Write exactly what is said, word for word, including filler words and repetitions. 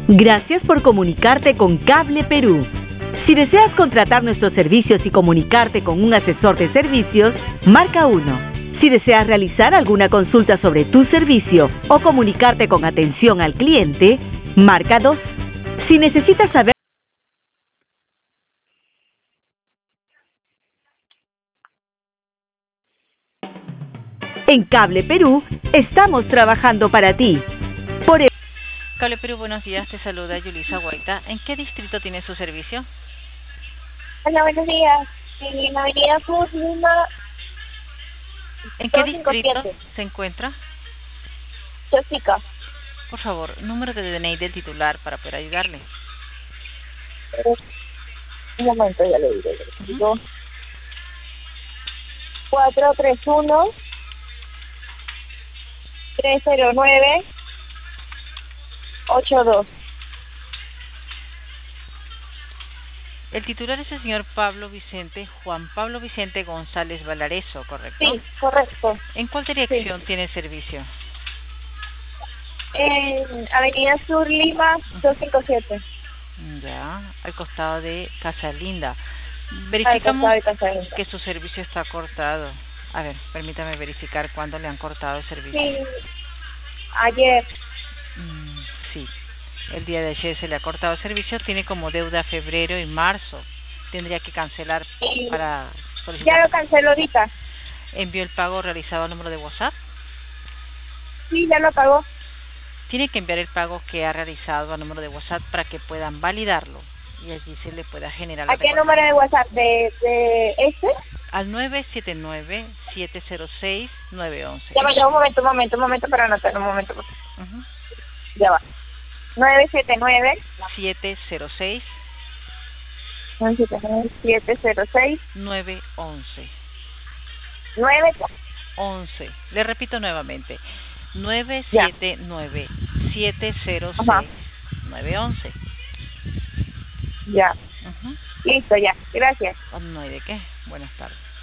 Gracias por comunicarte con Cable Perú. Si deseas contratar nuestros servicios y comunicarte con un asesor de servicios, marca uno. Si deseas realizar alguna consulta sobre tu servicio o comunicarte con atención al cliente, marca dos. Si necesitas saber en Cable Perú, estamos trabajando para ti. Por el... Cable Perú, buenos días, te saluda Yulisa Guaita. ¿En qué distrito tiene su servicio? Hola, buenos días. En la avenida Sur, Lima. ¿En qué distrito se encuentra? Chosica. Por favor, número de D N I del titular para poder ayudarle. Un momento, ya le digo. Uh-huh. cuatro tres uno, tres cero nueve, ocho dos. El titular es el señor Pablo Vicente, Juan Pablo Vicente González Valareso, ¿correcto? Sí, correcto. ¿En cuál dirección Sí. tiene el servicio? En Avenida Sur, Lima, doscientos cincuenta y siete. Ya, al costado de Casa Linda. Verificamos de Casa Linda. que su servicio está cortado. A ver, permítame verificar cuándo le han cortado el servicio. Sí, ayer. Mm, sí. El día de ayer se le ha cortado el servicio, tiene como deuda febrero y marzo. Tendría que cancelar Sí. para solicitar. Ya lo canceló ahorita. ¿Envió el pago realizado al número de WhatsApp? Sí, ya lo pagó. Tiene que enviar el pago que ha realizado al número de WhatsApp para que puedan validarlo y allí se le pueda generar la ¿A qué número de WhatsApp? ¿De, de este? al nueve siete nueve, siete cero seis, nueve uno uno. Ya va, ya, un momento, un momento, un momento para anotar, un momento. Uh-huh. Ya va. nueve siete nueve, siete cero seis, siete cero seis, nueve uno uno. nueve once. Le repito nuevamente. nueve siete nueve, siete cero seis, nueve uno uno. Ya. Uh-huh. Listo, ya. Gracias. Oh, no hay de qué. Buenas tardes.